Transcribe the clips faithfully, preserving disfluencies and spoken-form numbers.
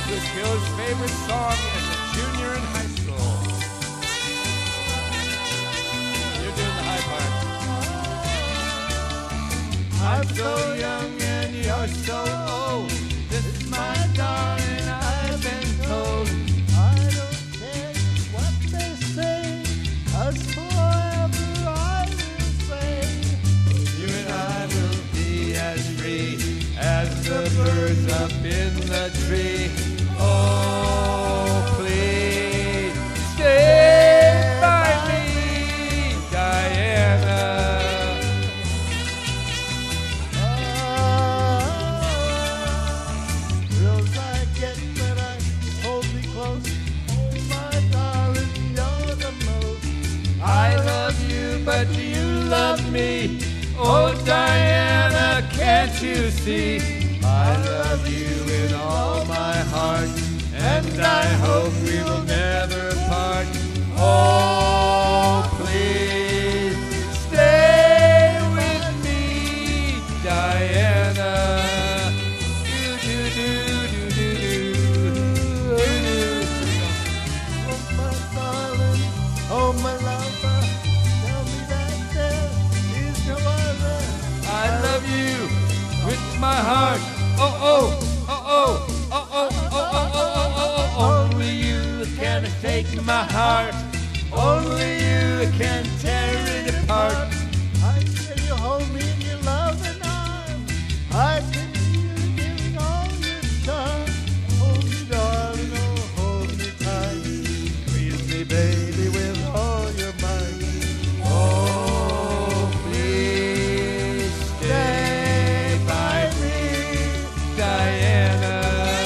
This was Phil's favorite song as a junior in high school. You're doing the high part. I'm so young and you're so old. This is my darling, I've been told. I don't care what they say, as forever I will say. You and I will be as free as the birds up in the tree. Oh, please stay by me, Diana. Thrills I get when I hold me close. Oh, my darling, you're the most. I love you, but do you love me? Oh, Diana, can't you see? I love you with all my heart, and I hope we will never part. Oh, please stay with me, Diana. Do, do, do, do, do, do, do. Oh, my darling, oh, my lover, tell me that there is no other. I love you with my heart. Oh, oh, oh, oh, oh, oh, oh, oh, oh, oh, oh. Only you can take my heart. Only you can tear it apart. I feel you hold me in your loving arms. I can feel you giving all your charm. Hold me, darling, oh, hold me tight. Please me, baby, with all your might. Oh, please stay by me, Diana.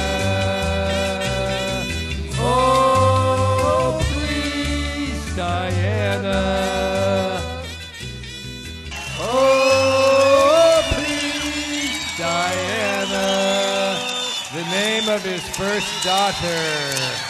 Oh, please, Diana. Oh, please, Diana. The name of his first daughter.